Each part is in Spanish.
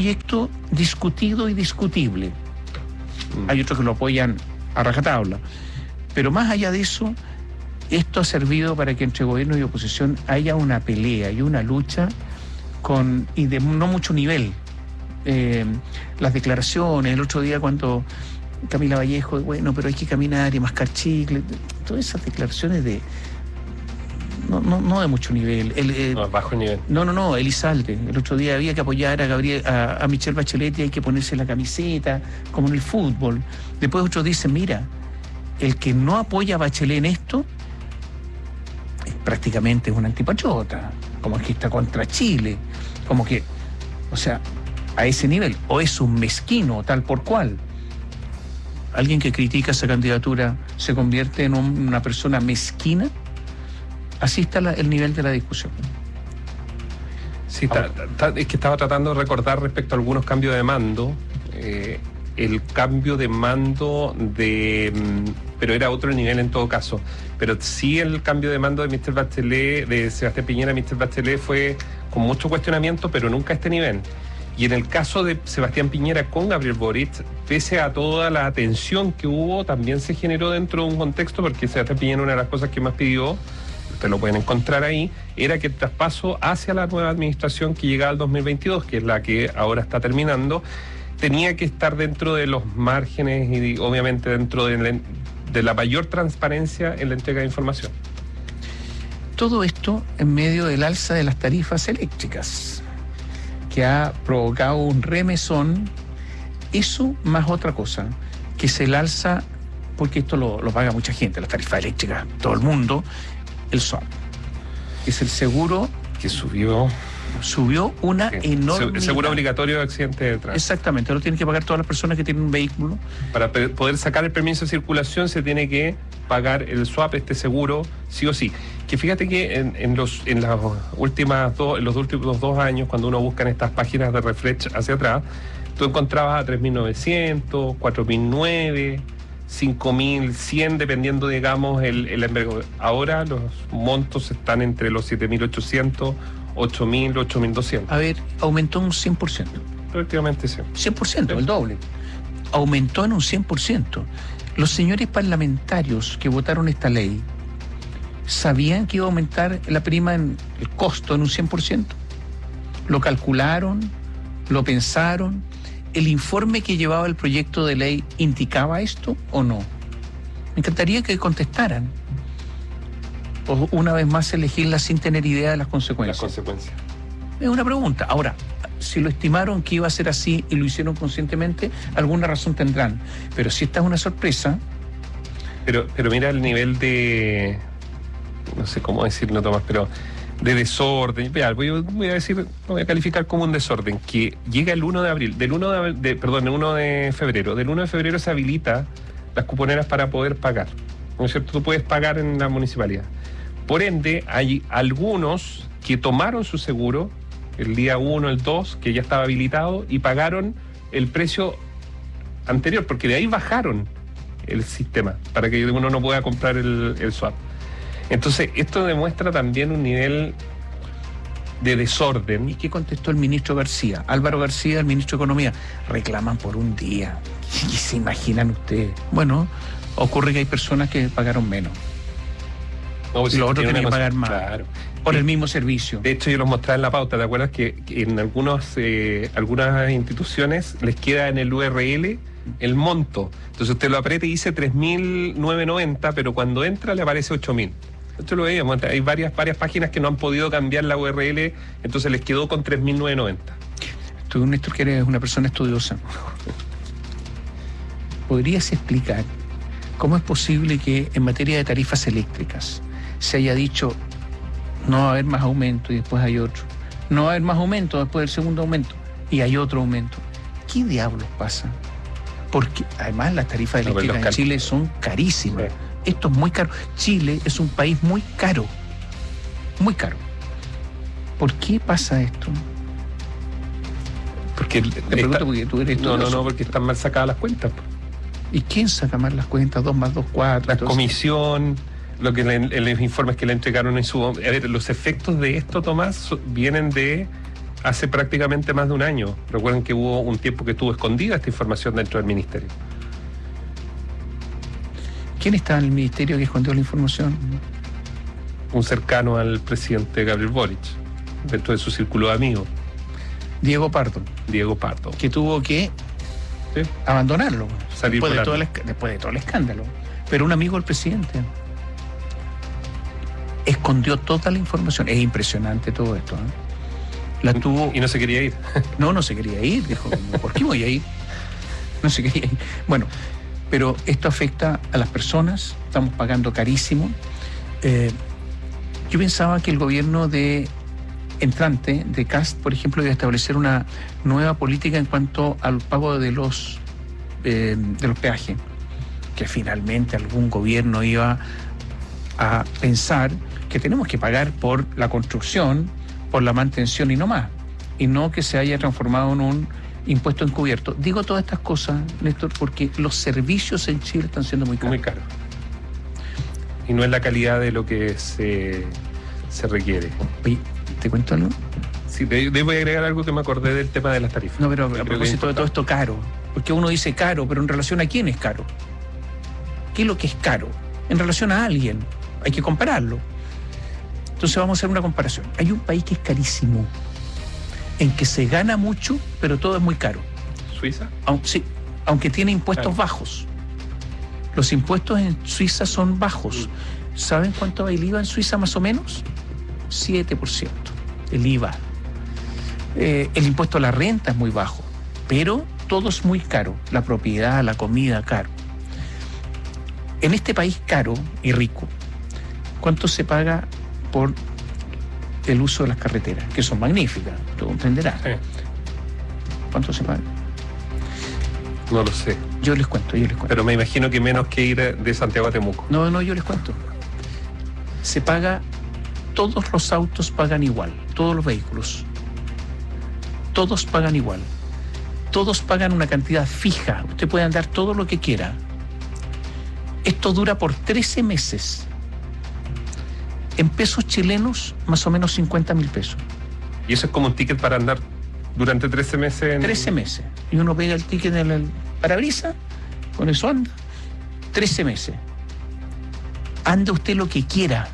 proyecto discutido y discutible. Hay otros que lo apoyan a rajatabla. Pero más allá de eso, esto ha servido para que entre gobierno y oposición haya una pelea y una lucha y de no mucho nivel. Las declaraciones, el otro día cuando Camila Vallejo, bueno, pero hay que caminar y mascar chicle, todas esas declaraciones de no de mucho nivel. Bajo nivel. No, Elizalde. El otro día había que apoyar a Michelle Bachelet y hay que ponerse la camiseta, como en el fútbol. Después otros dicen, mira, el que no apoya a Bachelet en esto prácticamente es un antipatriota, como que está contra Chile, como que, o sea, a ese nivel, o es un mezquino tal por cual. Alguien que critica esa candidatura se convierte en una persona mezquina. Así está el nivel de la discusión. Sí, es que estaba tratando de recordar respecto a algunos cambios de mando. El cambio de mando pero era otro nivel en todo caso. Pero sí, el cambio de mando de Mr. Bachelet, de Sebastián Piñera a Mr. Bachelet, fue con mucho cuestionamiento, pero nunca a este nivel. Y en el caso de Sebastián Piñera con Gabriel Boric, pese a toda la tensión que hubo, también se generó dentro de un contexto, porque Sebastián Piñera, una de las cosas que más pidió, ustedes lo pueden encontrar ahí, era que el traspaso hacia la nueva administración que llegaba al 2022, que es la que ahora está terminando, tenía que estar dentro de los márgenes y obviamente dentro de la mayor transparencia en la entrega de información. Todo esto en medio del alza de las tarifas eléctricas, que ha provocado un remesón. Eso más otra cosa, que es el alza, porque esto lo paga mucha gente, las tarifas eléctricas, todo el mundo, el SOAP, que es el seguro que subió una enorme... El seguro obligatorio de accidente de tránsito. Exactamente, lo tienen que pagar todas las personas que tienen un vehículo. Para poder sacar el permiso de circulación se tiene que pagar el SOAP, este seguro, sí o sí. Que fíjate que en los últimos 2 años, cuando uno busca en estas páginas de refresh hacia atrás, tú encontrabas a 3.900, 4.009, 5.100, dependiendo, digamos, el envergadura. Ahora los montos están entre los 7.800, 8.000, 8.200. A ver, aumentó un 100%. Prácticamente sí. 100%, sí. El doble. Aumentó en un 100%. Los señores parlamentarios que votaron esta ley, ¿sabían que iba a aumentar la prima el costo en un 100%? ¿Lo calcularon? ¿Lo pensaron? ¿El informe que llevaba el proyecto de ley indicaba esto o no? Me encantaría que contestaran. O una vez más elegirla sin tener idea de las consecuencias. Las consecuencias. Es una pregunta. Ahora, si lo estimaron que iba a ser así y lo hicieron conscientemente, alguna razón tendrán. Pero si esta es una sorpresa... Pero mira el nivel de... no sé cómo decirlo, Tomás, pero de desorden. Voy a decir, lo voy a calificar como un desorden, que llega el 1 de abril, el 1 de febrero. Del 1 de febrero se habilita las cuponeras para poder pagar. ¿No es cierto? Tú puedes pagar en la municipalidad. Por ende, hay algunos que tomaron su seguro el día 1, el 2, que ya estaba habilitado, y pagaron el precio anterior, porque de ahí bajaron el sistema, para que uno no pueda comprar el swap. Entonces, esto demuestra también un nivel de desorden. ¿Y qué contestó el ministro García? Álvaro García, el ministro de Economía. Reclaman por un día. ¿Qué se imaginan ustedes? Bueno, ocurre que hay personas que pagaron menos. No, pues, los otros tenían que pagar más. Claro. Por el mismo servicio. De hecho, yo los mostraba en la pauta. ¿Te acuerdas que en algunas instituciones les queda en el URL el monto? Entonces usted lo aprieta y dice 3.990, pero cuando entra le aparece 8.000. Esto lo veíamos. Hay varias páginas que no han podido cambiar la URL, entonces les quedó con 3.990. Tú, Néstor, que eres una persona estudiosa, ¿podrías explicar cómo es posible que en materia de tarifas eléctricas se haya dicho no va a haber más aumento y después hay otro? No va a haber más aumento después del segundo aumento y hay otro aumento. ¿Qué diablos pasa? Porque además las tarifas eléctricas en Chile son carísimas. Sí. Esto es muy caro. Chile es un país muy caro. Muy caro. ¿Por qué pasa esto? Porque te pregunto porque tú eres no, porque están mal sacadas las cuentas. ¿Y quién saca mal las cuentas? 2 más 2, 4. La comisión, lo que los informes que le entregaron en su... A ver, los efectos de esto, Tomás, vienen de hace prácticamente más de un año. Recuerden que hubo un tiempo que estuvo escondida esta información dentro del ministerio. ¿Quién estaba en el ministerio que escondió la información? Un cercano al presidente Gabriel Boric, dentro de su círculo de amigos. Diego Pardo, que tuvo que abandonarlo después de todo el escándalo. Pero un amigo del presidente escondió toda la información. Es impresionante todo esto, La tuvo... Y no se quería ir. No se quería ir. Dijo, ¿por qué voy a ir? No se quería ir. Bueno, pero esto afecta a las personas. Estamos pagando carísimo. Yo pensaba que el gobierno entrante de Kast, por ejemplo, iba a establecer una nueva política en cuanto al pago de los peajes, que finalmente algún gobierno iba a pensar que tenemos que pagar por la construcción, por la mantención y no más, y no que se haya transformado en un impuesto encubierto. Digo todas estas cosas, Néstor, porque los servicios en Chile están siendo muy caros. Muy caros. Y no es la calidad de lo que se requiere. Oye, ¿te cuento algo? Sí, debo agregar algo que me acordé del tema de las tarifas. No, pero a propósito de todo esto caro, porque uno dice caro, pero en relación a quién es caro. ¿Qué es lo que es caro? En relación a alguien. Hay que compararlo. Entonces vamos a hacer una comparación. Hay un país que es carísimo, en que se gana mucho, pero todo es muy caro. ¿Suiza? Sí, aunque tiene impuestos bajos. Los impuestos en Suiza son bajos. ¿Saben cuánto va el IVA en Suiza más o menos? 7%. El IVA. El impuesto a la renta es muy bajo, pero todo es muy caro. La propiedad, la comida, caro. En este país caro y rico, ¿cuánto se paga por el uso de las carreteras? Que son magníficas, tú comprenderás. Sí. ¿Cuánto se paga? No lo sé. Yo les cuento. Pero me imagino que menos que ir de Santiago a Temuco. No, yo les cuento. Se paga, todos los autos pagan igual, todos los vehículos. Todos pagan igual. Todos pagan una cantidad fija. Usted puede andar todo lo que quiera. Esto dura por 13 meses. En pesos chilenos, más o menos 50.000 pesos. ¿Y eso es como un ticket para andar durante 13 meses? 13 meses. Y uno pega el ticket en el parabrisas, con eso anda. 13 meses. Anda usted lo que quiera.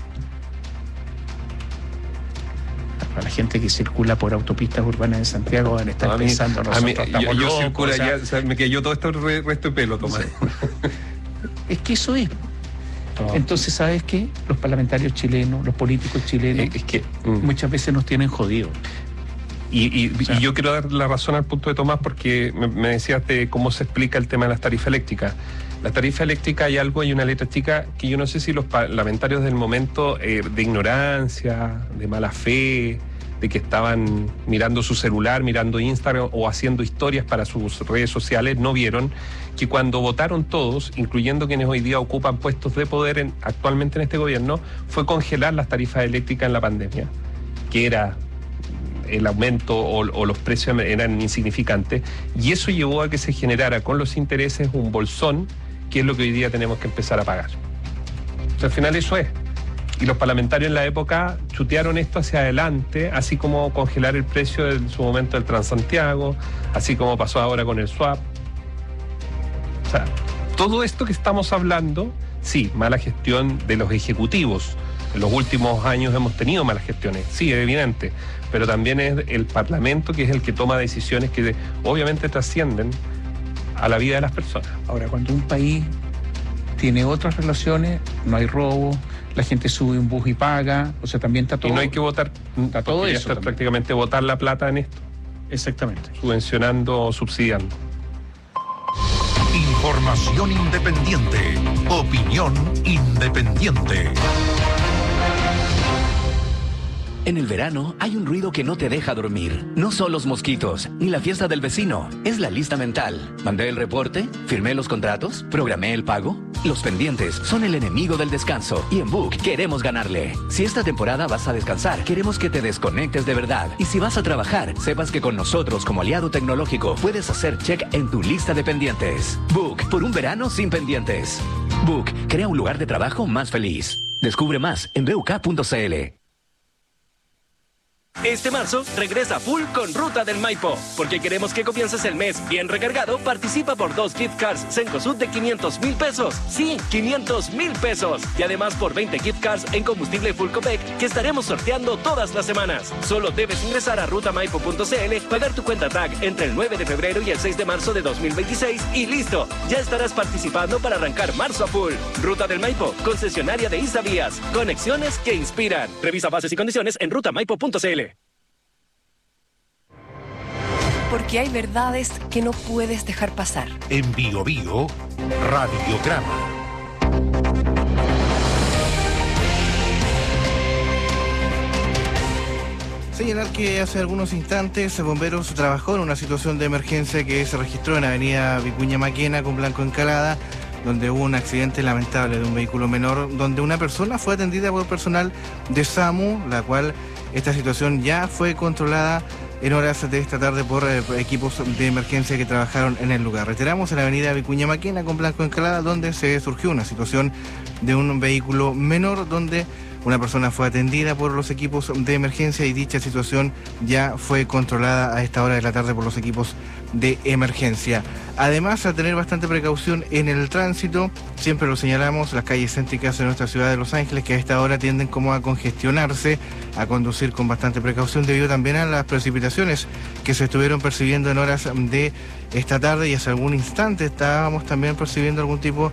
Para la gente que circula por autopistas urbanas en Santiago van a estar pensando, yo circulo allá, me cayó todo este resto de pelo, Tomás. Sí. Es que eso es. Entonces, ¿sabes qué? Los parlamentarios chilenos, los políticos chilenos, es que muchas veces nos tienen jodidos. Y yo quiero dar la razón al punto de Tomás, porque me decías de cómo se explica el tema de las tarifas eléctricas. La tarifa eléctrica hay una letra chica que yo no sé si los parlamentarios del momento, de ignorancia, de mala fe, de que estaban mirando su celular, mirando Instagram o haciendo historias para sus redes sociales, no vieron que cuando votaron todos, incluyendo quienes hoy día ocupan puestos de poder actualmente en este gobierno, fue congelar las tarifas eléctricas en la pandemia, que era el aumento o los precios eran insignificantes, y eso llevó a que se generara con los intereses un bolsón, que es lo que hoy día tenemos que empezar a pagar. O sea, al final eso es. Y los parlamentarios en la época chutearon esto hacia adelante, así como congelar el precio en su momento del Transantiago, así como pasó ahora con el swap. O sea, todo esto que estamos hablando, sí, mala gestión de los ejecutivos. En los últimos años hemos tenido malas gestiones, sí, es evidente, pero también es el Parlamento que es el que toma decisiones que obviamente trascienden a la vida de las personas. Ahora, cuando un país tiene otras relaciones, no hay robo, la gente sube un bus y paga, o sea, también está todo. Y no hay que votar, está todo eso. Está prácticamente votar la plata en esto. Exactamente. Subvencionando o subsidiando. Información independiente. Opinión independiente. En el verano hay un ruido que no te deja dormir. No son los mosquitos, ni la fiesta del vecino. Es la lista mental. ¿Mandé el reporte? ¿Firmé los contratos? ¿Programé el pago? Los pendientes son el enemigo del descanso. Y en Book queremos ganarle. Si esta temporada vas a descansar, queremos que te desconectes de verdad. Y si vas a trabajar, sepas que con nosotros como aliado tecnológico puedes hacer check en tu lista de pendientes. Book, por un verano sin pendientes. Book, crea un lugar de trabajo más feliz. Descubre más en buk.cl. Este marzo regresa full con Ruta del Maipo. Porque queremos que comiences el mes bien recargado, participa por 2 gift cards Cencosud de 500,000 pesos. Sí, 500,000 pesos. Y además por 20 gift cards en combustible Full Copec que estaremos sorteando todas las semanas. Solo debes ingresar a rutamaipo.cl, pagar tu cuenta TAG entre el 9 de febrero y el 6 de marzo de 2026 y listo. Ya estarás participando para arrancar marzo a full. Ruta del Maipo, concesionaria de Isavías. Conexiones que inspiran. Revisa bases y condiciones en rutamaipo.cl. Porque hay verdades que no puedes dejar pasar. En Bio Bio, Radiograma. Señalar que hace algunos instantes Bomberos trabajó en una situación de emergencia que se registró en Avenida Vicuña Maquena con Blanco Encalada, donde hubo un accidente lamentable de un vehículo menor, donde una persona fue atendida por personal de SAMU, la cual esta situación ya fue controlada en horas de esta tarde por equipos de emergencia que trabajaron en el lugar. Reiteramos, en la avenida Vicuña Maquena con Blanco Encalada, donde se surgió una situación de un vehículo menor, donde una persona fue atendida por los equipos de emergencia y dicha situación ya fue controlada a esta hora de la tarde por los equipos de emergencia. Además, a tener bastante precaución en el tránsito, siempre lo señalamos, las calles céntricas de nuestra ciudad de Los Ángeles, que a esta hora tienden como a congestionarse, a conducir con bastante precaución debido también a las precipitaciones que se estuvieron percibiendo en horas de esta tarde, y hace algún instante estábamos también percibiendo algún tipo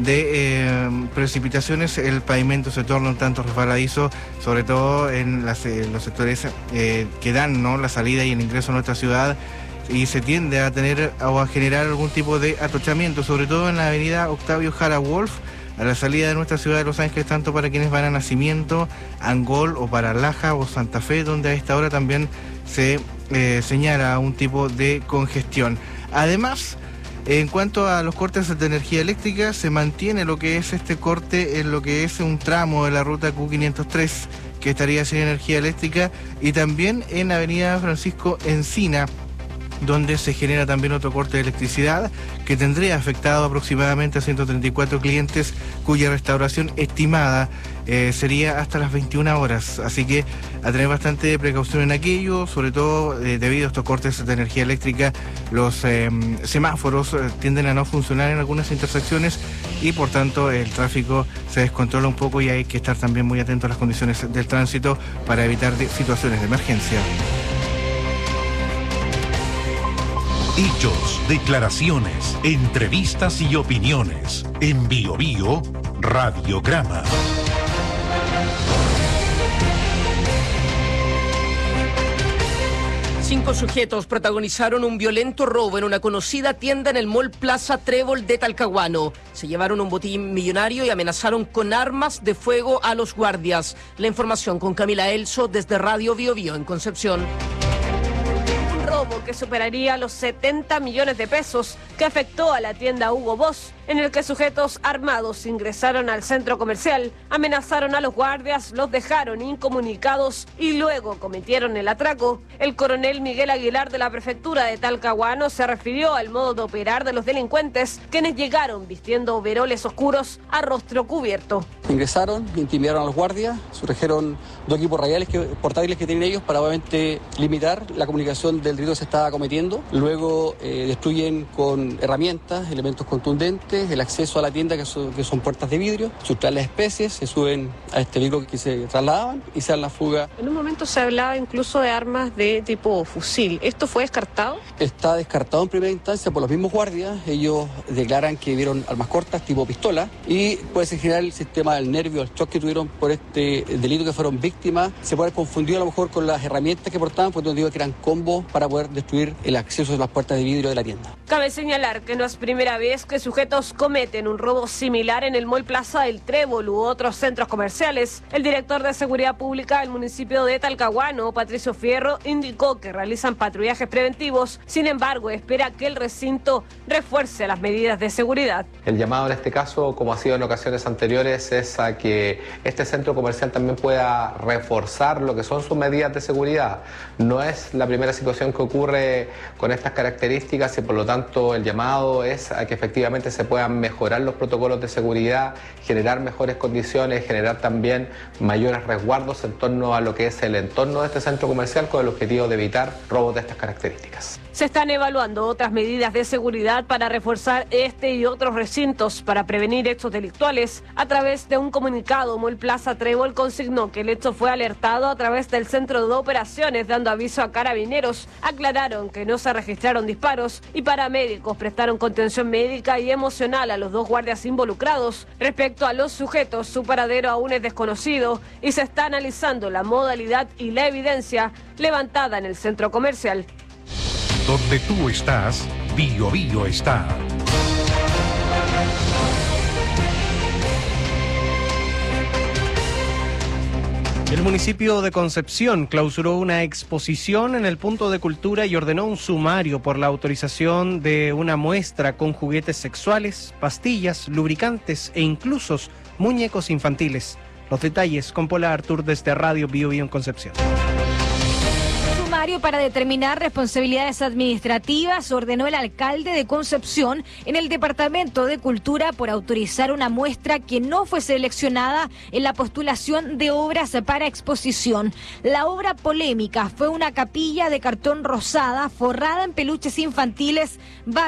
de precipitaciones. El pavimento se torna un tanto resbaladizo, sobre todo en los sectores que dan, ¿no?, la salida y el ingreso a nuestra ciudad, y se tiende a tener o a generar algún tipo de atochamiento, sobre todo en la avenida Octavio Jara Wolf, a la salida de nuestra ciudad de Los Ángeles, tanto para quienes van a Nacimiento, Angol o para Laja o Santa Fe, donde a esta hora también se señala un tipo de congestión. Además, en cuanto a los cortes de energía eléctrica, se mantiene lo que es este corte en lo que es un tramo de la ruta Q503, que estaría sin energía eléctrica, y también en avenida Francisco Encina, donde se genera también otro corte de electricidad que tendría afectado aproximadamente a 134 clientes, cuya restauración estimada sería hasta las 21 horas. Así que a tener bastante precaución en aquello, sobre todo debido a estos cortes de energía eléctrica. Los semáforos tienden a no funcionar en algunas intersecciones y por tanto el tráfico se descontrola un poco, y hay que estar también muy atentos a las condiciones del tránsito para evitar situaciones de emergencia. Hechos, declaraciones, entrevistas y opiniones. En Bio Bio, Radiograma. Cinco sujetos protagonizaron un violento robo en una conocida tienda en el Mall Plaza Trébol de Talcahuano. Se llevaron un botín millonario y amenazaron con armas de fuego a los guardias. La información con Camila Elso desde Radio Bio Bio en Concepción. Que superaría los 70 millones de pesos, que afectó a la tienda Hugo Boss, en el que sujetos armados ingresaron al centro comercial, amenazaron a los guardias, los dejaron incomunicados y luego cometieron el atraco. El coronel Miguel Aguilar de la prefectura de Talcahuano se refirió al modo de operar de los delincuentes, quienes llegaron vistiendo overoles oscuros a rostro cubierto. Ingresaron, intimidaron a los guardias, surgieron dos equipos radiales portátiles que tienen ellos para obviamente limitar la comunicación del delito que se estaba cometiendo. Luego destruyen con herramientas, elementos contundentes, el acceso a la tienda que son puertas de vidrio, sustraen las especies, se suben a este vehículo que se trasladaban y se dan la fuga. En un momento se hablaba incluso de armas de tipo fusil. ¿Esto fue descartado? Está descartado en primera instancia por los mismos guardias. Ellos declaran que vieron armas cortas tipo pistola y puede ser generar el sistema del nervio, el shock que tuvieron por este delito que fueron víctimas. Se puede haber confundido a lo mejor con las herramientas que portaban, porque digo que eran combos para poder destruir el acceso a las puertas de vidrio de la tienda. Cabe señalar que no es primera vez que sujetos cometen un robo similar en el Mall Plaza del Trébol u otros centros comerciales. El director de Seguridad Pública del municipio de Talcahuano, Patricio Fierro, indicó que realizan patrullajes preventivos. Sin embargo, espera que el recinto refuerce las medidas de seguridad. El llamado en este caso, como ha sido en ocasiones anteriores, es a que este centro comercial también pueda reforzar lo que son sus medidas de seguridad. No es la primera situación que ocurre con estas características y por lo tanto tanto el llamado es a que efectivamente se puedan mejorar los protocolos de seguridad, generar mejores condiciones, generar también mayores resguardos en torno a lo que es el entorno de este centro comercial con el objetivo de evitar robos de estas características. Se están evaluando otras medidas de seguridad para reforzar este y otros recintos para prevenir hechos delictuales. A través de un comunicado, Mall Plaza Trébol consignó que el hecho fue alertado a través del centro de operaciones, dando aviso a carabineros. Aclararon que no se registraron disparos y paramédicos prestaron contención médica y emocional a los 2 guardias involucrados. Respecto a los sujetos, su paradero aún es desconocido y se está analizando la modalidad y la evidencia levantada en el centro comercial. Donde tú estás, BioBio está. El municipio de Concepción clausuró una exposición en el punto de cultura y ordenó un sumario por la autorización de una muestra con juguetes sexuales, pastillas, lubricantes e incluso muñecos infantiles. Los detalles con Paula Artur desde Radio BioBio en Concepción. Para determinar responsabilidades administrativas, ordenó el alcalde de Concepción en el Departamento de Cultura por autorizar una muestra que no fue seleccionada en la postulación de obras para exposición. La obra polémica fue una capilla de cartón rosada forrada en peluches infantiles.